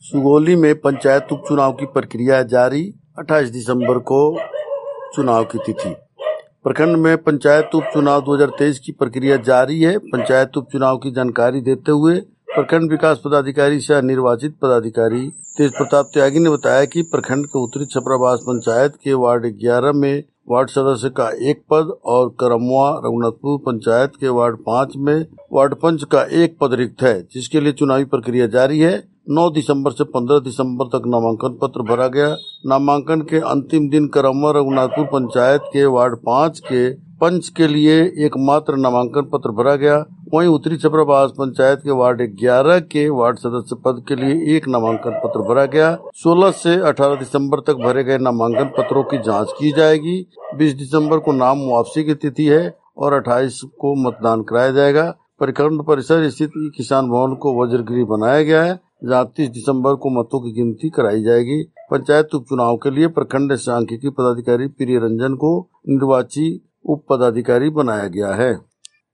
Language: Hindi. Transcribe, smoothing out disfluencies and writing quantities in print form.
सुगौली में पंचायत उपचुनाव की प्रक्रिया जारी। 28 दिसंबर को चुनाव की तिथि। प्रखंड में पंचायत उपचुनाव 2023 की प्रक्रिया जारी है। पंचायत उपचुनाव की जानकारी देते हुए प्रखंड विकास पदाधिकारी सह निर्वाचित पदाधिकारी तेज प्रताप त्यागी ने बताया कि प्रखंड के उत्तरी छपराबास पंचायत के वार्ड 11 में वार्ड सदस्य का एक पद और करमवा रघुनाथपुर पंचायत के वार्ड 5 में वार्ड पंच का एक पद रिक्त है, जिसके लिए चुनावी प्रक्रिया जारी है। 9 दिसंबर से 15 दिसंबर तक नामांकन पत्र भरा गया। नामांकन के अंतिम दिन करमवा रघुनाथपुर पंचायत के वार्ड 5 के पंच के लिए एकमात्र नामांकन पत्र भरा गया। वहीं उत्तरी छपराबास पंचायत के वार्ड 11 के वार्ड सदस्य पद के लिए एक नामांकन पत्र भरा गया। 16 से 18 दिसंबर तक भरे गए नामांकन पत्रों की जांच की जाएगी। 20 दिसंबर को नाम वापसी की तिथि है और 28 को मतदान कराया जाएगा। प्रखंड परिसर स्थित किसान भवन को वज्रगृह बनाया गया है, जहाँ 30 दिसंबर को मतों की गिनती कराई जाएगी। पंचायत उपचुनाव के लिए प्रखंड सांख्यिकी पदाधिकारी प्रिय रंजन को निर्वाची उप पदाधिकारी बनाया गया है।